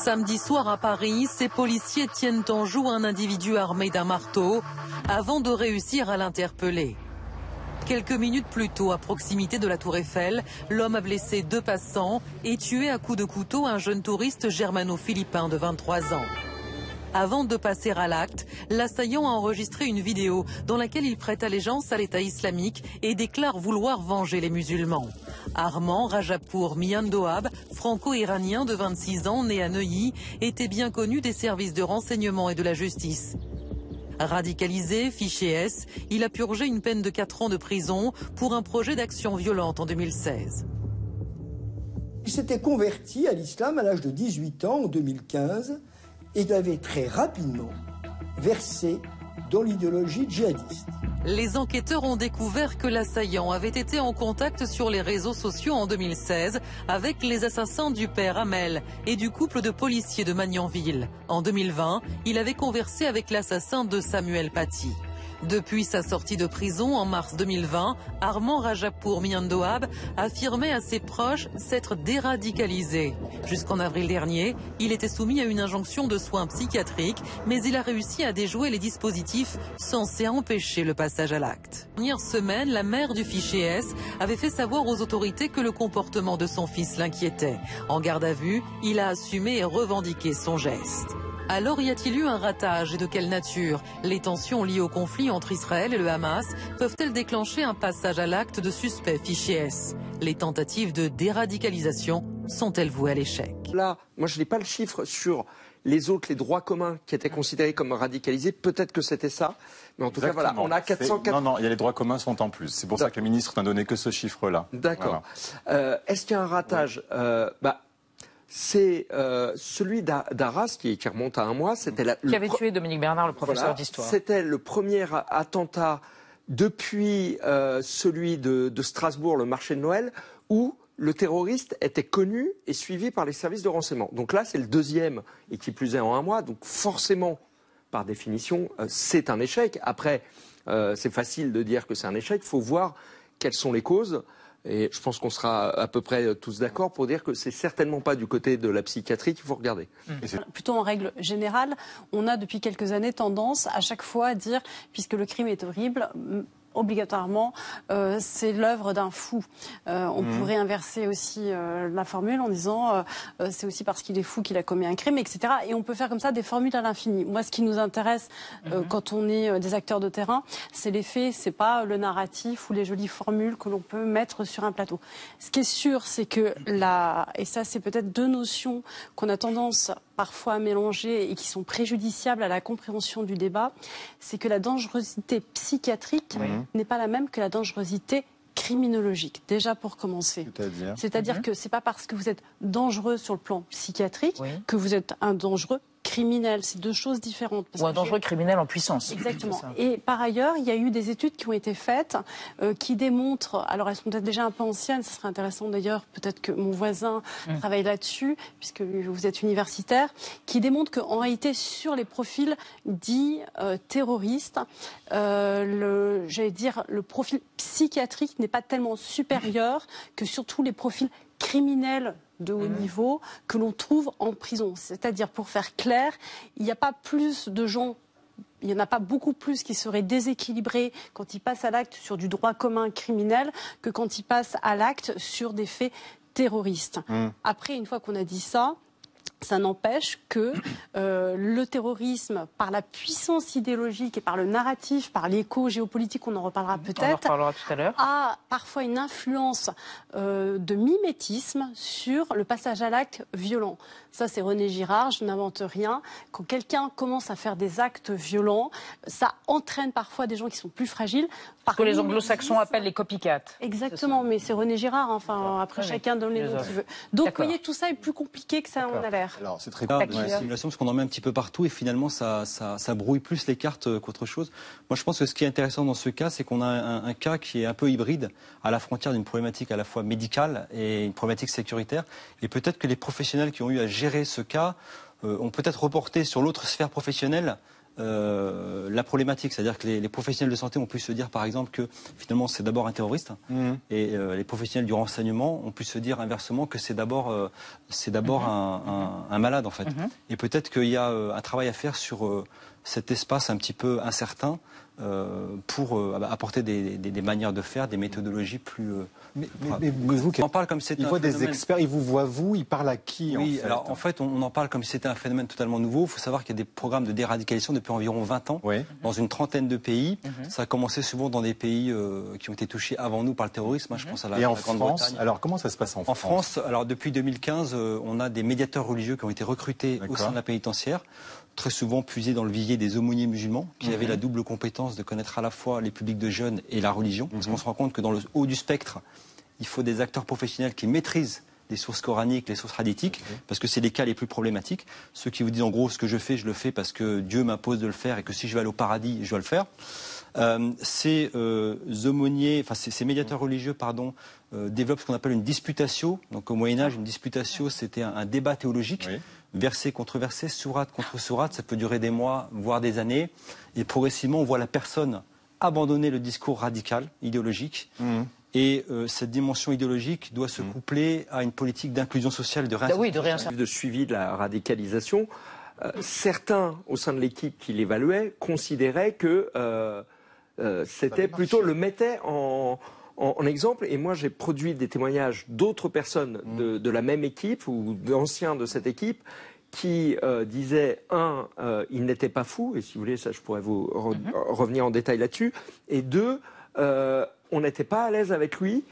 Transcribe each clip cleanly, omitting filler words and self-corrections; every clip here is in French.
Samedi soir à Paris, ces policiers tiennent en joue un individu armé d'un marteau avant de réussir à l'interpeller. Quelques minutes plus tôt, à proximité de la Tour Eiffel, l'homme a blessé 2 passants et tué à coups de couteau un jeune touriste germano-philippin de 23 ans. Avant de passer à l'acte, l'assaillant a enregistré une vidéo dans laquelle il prête allégeance à l'État islamique et déclare vouloir venger les musulmans. Armand Rajapour Miandoab, franco-iranien de 26 ans, né à Neuilly, était bien connu des services de renseignement et de la justice. Radicalisé, fiché S, il a purgé une peine de 4 ans de prison pour un projet d'action violente en 2016. Il s'était converti à l'islam à l'âge de 18 ans en 2015 et il avait très rapidement versé dans l'idéologie djihadiste. Les enquêteurs ont découvert que l'assaillant avait été en contact sur les réseaux sociaux en 2016 avec les assassins du père Hamel et du couple de policiers de Magnanville. En 2020, il avait conversé avec l'assassin de Samuel Paty. Depuis sa sortie de prison en mars 2020, Armand Rajapour Miandoab affirmait à ses proches s'être déradicalisé. Jusqu'en avril dernier, il était soumis à une injonction de soins psychiatriques, mais il a réussi à déjouer les dispositifs censés empêcher le passage à l'acte. Dernière semaine, la mère du fiché S avait fait savoir aux autorités que le comportement de son fils l'inquiétait. En garde à vue, il a assumé et revendiqué son geste. Alors y a-t-il eu un ratage et de quelle nature? Les tensions liées au conflit entre Israël et le Hamas peuvent-elles déclencher un passage à l'acte de suspect fiché S? Les tentatives de déradicalisation sont-elles vouées à l'échec? Là, moi je n'ai pas le chiffre sur les autres, les droits communs qui étaient considérés comme radicalisés. Peut-être que c'était ça. Mais en tout cas, voilà, on a 404... Non, il y a les droits communs sont en plus. C'est pour ça que le ministre n'a donné que ce chiffre-là. D'accord. Voilà. Est-ce qu'il y a un ratage? C'est celui d'Arras qui remonte à un mois. Qui avait tué Dominique Bernard, le professeur d'histoire. C'était le premier attentat depuis celui de Strasbourg, le marché de Noël, où le terroriste était connu et suivi par les services de renseignement. Donc là, c'est le deuxième, et qui plus est en un mois. Donc forcément, par définition, c'est un échec. Après, c'est facile de dire que c'est un échec. Il faut voir quelles sont les causes. Et je pense qu'on sera à peu près tous d'accord pour dire que c'est certainement pas du côté de la psychiatrie qu'il faut regarder. Plutôt en règle générale, on a depuis quelques années tendance à chaque fois à dire, puisque le crime est horrible, obligatoirement, c'est l'œuvre d'un fou. On pourrait inverser aussi la formule en disant c'est aussi parce qu'il est fou qu'il a commis un crime, etc. Et on peut faire comme ça des formules à l'infini. Moi, ce qui nous intéresse quand on est des acteurs de terrain, c'est les faits, c'est pas le narratif ou les jolies formules que l'on peut mettre sur un plateau. Ce qui est sûr, c'est que et ça c'est peut-être deux notions qu'on a tendance parfois à mélanger et qui sont préjudiciables à la compréhension du débat, c'est que la dangerosité psychiatrique n'est pas la même que la dangerosité criminologique, déjà pour commencer. C'est-à-dire que c'est pas parce que vous êtes dangereux sur le plan psychiatrique que vous êtes un dangereux criminel. C'est deux choses différentes. Ou un dangereux criminel en puissance. Exactement. Et par ailleurs, il y a eu des études qui ont été faites qui démontrent, alors elles sont peut-être déjà un peu anciennes, ce serait intéressant d'ailleurs, peut-être que mon voisin travaille là-dessus, puisque vous êtes universitaire, qui démontrent qu'en réalité, sur les profils dits terroristes, le profil psychiatrique n'est pas tellement supérieur que sur tous les profils criminels de haut niveau que l'on trouve en prison. C'est-à-dire, pour faire clair, il n'y a pas plus de gens, il n'y en a pas beaucoup plus qui seraient déséquilibrés quand ils passent à l'acte sur du droit commun criminel que quand ils passent à l'acte sur des faits terroristes. Après, une fois qu'on a dit ça, ça n'empêche que le terrorisme, par la puissance idéologique et par le narratif, par l'écho géopolitique, on en reparlera peut-être, tout à l'heure, a parfois une influence de mimétisme sur le passage à l'acte violent. Ça, c'est René Girard, je n'invente rien. Quand quelqu'un commence à faire des actes violents, ça entraîne parfois des gens qui sont plus fragiles. Ce que les anglo-saxons appellent les copycats. Exactement, mais c'est René Girard. Enfin, après, chacun donne les noms qu'il veut. Donc, vous voyez, tout ça est plus compliqué que ça en a l'air. Alors, c'est très grave, la simulation, parce qu'on en met un petit peu partout et finalement, ça brouille plus les cartes qu'autre chose. Moi, je pense que ce qui est intéressant dans ce cas, c'est qu'on a un cas qui est un peu hybride, à la frontière d'une problématique à la fois médicale et une problématique sécuritaire. Et peut-être que les professionnels qui ont eu à gérer ce cas ont peut-être reporté sur l'autre sphère professionnelle la problématique. C'est-à-dire que les professionnels de santé ont pu se dire, par exemple, que finalement c'est d'abord un terroriste, et les professionnels du renseignement ont pu se dire inversement que c'est d'abord un malade en fait. Et peut-être qu'il y a un travail à faire sur cet espace un petit peu incertain pour apporter des manières de faire, des méthodologies plus. Mais vous, on en parle comme si c'était il voit des experts, il vous voit vous, il parle à qui Oui, en fait? alors en fait, on en parle comme si c'était un phénomène totalement nouveau. Il faut savoir qu'il y a des programmes de déradicalisation depuis environ 20 ans, dans une trentaine de pays. Ça a commencé souvent dans des pays qui ont été touchés avant nous par le terrorisme. Je pense à la Grande-Bretagne. France, alors comment ça se passe en France? En France, alors depuis 2015, on a des médiateurs religieux qui ont été recrutés au sein de la pénitentiaire, très souvent puisés dans le vivier des aumôniers musulmans, qui avaient la double compétence de connaître à la fois les publics de jeunes et la religion. Parce qu'on se rend compte que dans le haut du spectre, il faut des acteurs professionnels qui maîtrisent les sources coraniques, les sources hadithiques, parce que c'est les cas les plus problématiques. Ceux qui vous disent en gros ce que je fais parce que Dieu m'impose de le faire et que si je vais aller au paradis, je dois le faire. Ces aumôniers, enfin ces médiateurs religieux, développent ce qu'on appelle une disputatio. Donc au Moyen-Âge, une disputatio, c'était un débat théologique. Verset contre verset, sourate contre sourate, ça peut durer des mois, voire des années. Et progressivement, on voit la personne abandonner le discours radical, idéologique. Et cette dimension idéologique doit se coupler à une politique d'inclusion sociale, de réinsertion. De suivi de la radicalisation. Certains, au sein de l'équipe qui l'évaluait, considéraient que c'était plutôt le mettait en exemple. Et moi, j'ai produit des témoignages d'autres personnes de la même équipe ou d'anciens de cette équipe qui disaient, il n'était pas fou, et si vous voulez, ça, je pourrais vous revenir en détail là-dessus, et deux, on n'était pas à l'aise avec lui.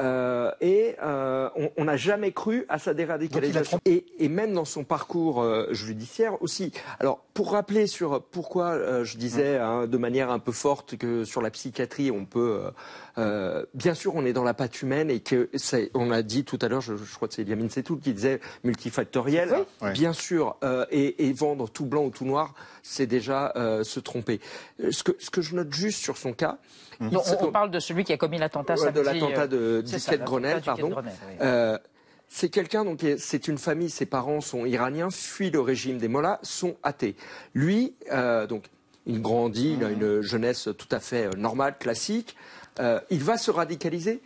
Et on n'a jamais cru à sa déradicalisation. Et même dans son parcours judiciaire aussi. Alors, pour rappeler sur pourquoi je disais de manière un peu forte que sur la psychiatrie, on peut... bien sûr, on est dans la patte humaine et que on a dit tout à l'heure, je crois que c'est Eliamine Setoul qui disait multifactoriel. Bien sûr, et vendre tout blanc ou tout noir, c'est déjà se tromper. Ce que je note juste sur son cas... Non, on parle de celui qui a commis l'attentat samedi. De l'attentat de Grenelle, pardon. C'est quelqu'un, donc c'est une famille, ses parents sont iraniens, fuient le régime des mollahs, sont athées. Lui, donc, il grandit, il a une jeunesse tout à fait normale, classique. Il va se radicaliser.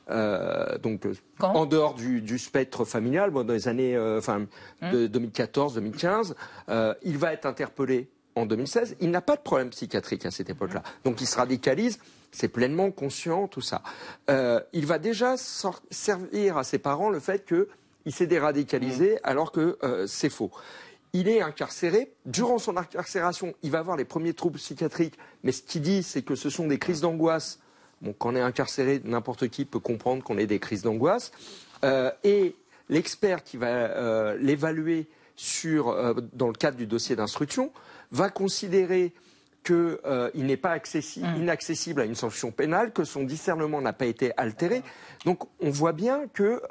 En dehors du spectre familial, dans les années de 2014-2015, il va être interpellé en 2016. Il n'a pas de problème psychiatrique à cette époque-là. Donc il se radicalise, c'est pleinement conscient, tout ça. Il va déjà servir à ses parents le fait qu'il s'est déradicalisé alors que c'est faux. Il est incarcéré. Durant son incarcération, il va avoir les premiers troubles psychiatriques. Mais ce qu'il dit, c'est que ce sont des crises d'angoisse. Bon, quand on est incarcéré, n'importe qui peut comprendre qu'on ait des crises d'angoisse. Et l'expert qui va l'évaluer dans le cadre du dossier d'instruction va considérer qu'il n'est pas inaccessible à une sanction pénale, que son discernement n'a pas été altéré. Donc on voit bien que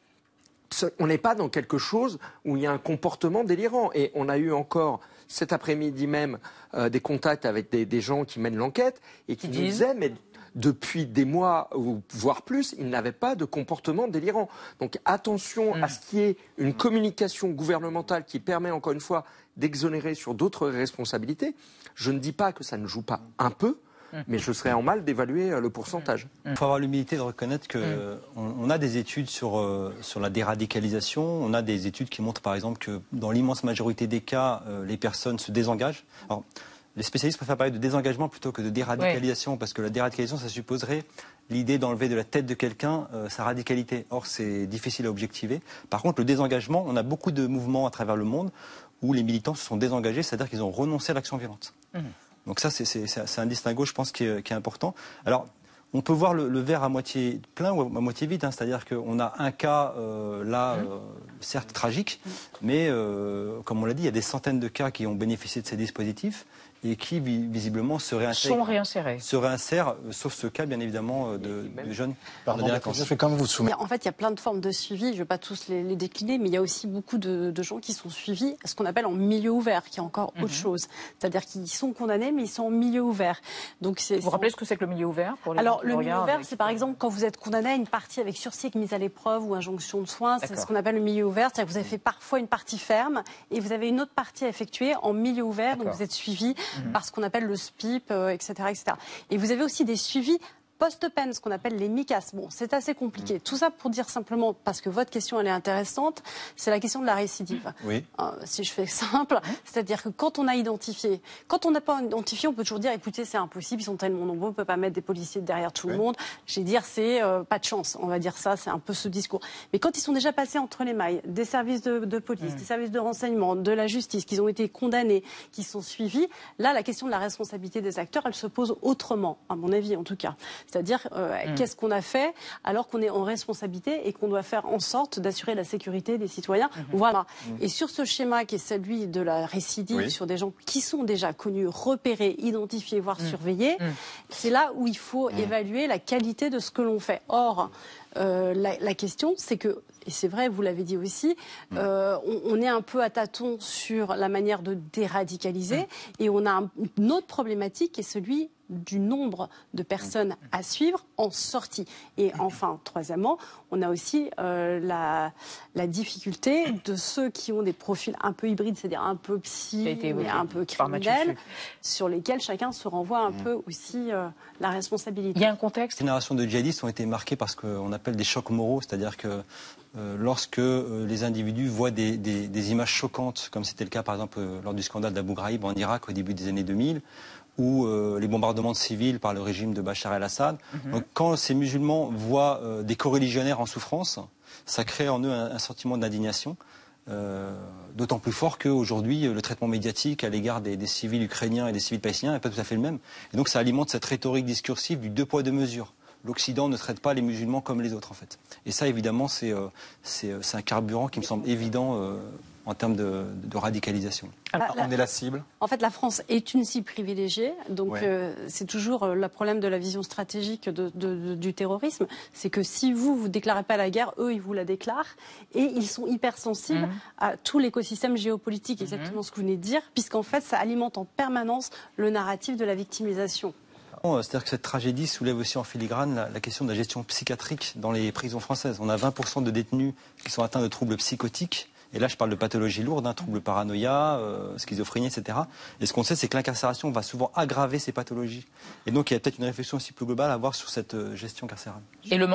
on n'est pas dans quelque chose où il y a un comportement délirant. Et on a eu encore cet après-midi même des contacts avec des gens qui mènent l'enquête et qui nous disaient mais depuis des mois, voire plus, il n'avait pas de comportement délirant. Donc attention à ce qu'il y ait une communication gouvernementale qui permet, encore une fois, d'exonérer sur d'autres responsabilités. Je ne dis pas que ça ne joue pas un peu, mais je serais en mal d'évaluer le pourcentage. Il faut avoir l'humilité de reconnaître qu'on a des études sur la déradicalisation. On a des études qui montrent, par exemple, que dans l'immense majorité des cas, les personnes se désengagent. Alors, les spécialistes préfèrent parler de désengagement plutôt que de déradicalisation, parce que la déradicalisation, ça supposerait l'idée d'enlever de la tête de quelqu'un sa radicalité. Or, c'est difficile à objectiver. Par contre, le désengagement, on a beaucoup de mouvements à travers le monde où les militants se sont désengagés, c'est-à-dire qu'ils ont renoncé à l'action violente. Donc ça, c'est un distinguo, je pense, qui est important. Alors, on peut voir le verre à moitié plein ou à moitié vide, c'est-à-dire qu'on a un cas certes tragique, mais comme on l'a dit, il y a des centaines de cas qui ont bénéficié de ces dispositifs et qui visiblement se réinsèrent, sauf ce cas bien évidemment de jeunes de délinquance. Je vais quand même vous soumettre. En fait, il y a plein de formes de suivi, je ne vais pas tous les décliner, mais il y a aussi beaucoup de gens qui sont suivis, ce qu'on appelle en milieu ouvert, qui est encore autre chose. C'est-à-dire qu'ils sont condamnés, mais ils sont en milieu ouvert. Donc, vous rappelez ce que c'est que le milieu ouvert pour les Alors, le milieu ouvert, c'est par exemple quand vous êtes condamné à une partie avec sursis avec mise à l'épreuve ou injonction de soins, c'est ce qu'on appelle le milieu ouvert. C'est-à-dire que vous avez fait parfois une partie ferme et vous avez une autre partie à effectuer en milieu ouvert, donc vous êtes suivi par ce qu'on appelle le SPIP, etc., etc. Et vous avez aussi des suivis post-peine, ce qu'on appelle les MICAS. Bon, c'est assez compliqué. Tout ça pour dire simplement, parce que votre question, elle est intéressante, c'est la question de la récidive. Oui. Si je fais simple, c'est-à-dire que quand on a identifié, quand on n'a pas identifié, on peut toujours dire, écoutez, c'est impossible, ils sont tellement nombreux, on ne peut pas mettre des policiers derrière tout le monde. Je vais dire, c'est pas de chance. On va dire ça, c'est un peu ce discours. Mais quand ils sont déjà passés entre les mailles, des services de police, des services de renseignement, de la justice, qu'ils ont été condamnés, qui sont suivis, là, la question de la responsabilité des acteurs, elle se pose autrement, à mon avis en tout cas. C'est-à-dire, qu'est-ce qu'on a fait alors qu'on est en responsabilité et qu'on doit faire en sorte d'assurer la sécurité des citoyens. Voilà. Et sur ce schéma qui est celui de la récidive, sur des gens qui sont déjà connus, repérés, identifiés, voire surveillés, c'est là où il faut évaluer la qualité de ce que l'on fait. Or, la question, c'est que, et c'est vrai, vous l'avez dit aussi, on est un peu à tâtons sur la manière de déradicaliser et on a une autre problématique qui est celui du nombre de personnes à suivre en sortie. Et enfin, troisièmement, on a aussi la difficulté de ceux qui ont des profils un peu hybrides, c'est-à-dire un peu psy et un peu criminels, sur lesquels chacun se renvoie un peu aussi la responsabilité. Il y a un contexte. Les générations de djihadistes ont été marquées par ce qu'on appelle des chocs moraux, c'est-à-dire que lorsque les individus voient des images choquantes, comme c'était le cas par exemple lors du scandale d'Abu Ghraib en Irak au début des années 2000, ou les bombardements de civils par le régime de Bachar el-Assad. Donc, quand ces musulmans voient des coreligionnaires en souffrance, ça crée en eux un sentiment d'indignation, d'autant plus fort qu'aujourd'hui, le traitement médiatique à l'égard des civils ukrainiens et des civils palestiniens n'est pas tout à fait le même. Et donc ça alimente cette rhétorique discursive du deux poids deux mesures. L'Occident ne traite pas les musulmans comme les autres, en fait. Et ça, évidemment, c'est un carburant qui me semble évident en termes de radicalisation. Alors, on est la cible. En fait, la France est une cible privilégiée. Donc, c'est toujours le problème de la vision stratégique du terrorisme. C'est que si vous ne déclarez pas la guerre, eux, ils vous la déclarent. Et ils sont hypersensibles à tout l'écosystème géopolitique, exactement ce que vous venez de dire, puisqu'en fait, ça alimente en permanence le narratif de la victimisation. C'est-à-dire que cette tragédie soulève aussi en filigrane la question de la gestion psychiatrique dans les prisons françaises. On a 20% de détenus qui sont atteints de troubles psychotiques. Et là, je parle de pathologies lourdes, troubles paranoïa, schizophrénie, etc. Et ce qu'on sait, c'est que l'incarcération va souvent aggraver ces pathologies. Et donc, il y a peut-être une réflexion aussi plus globale à avoir sur cette gestion carcérale. Et le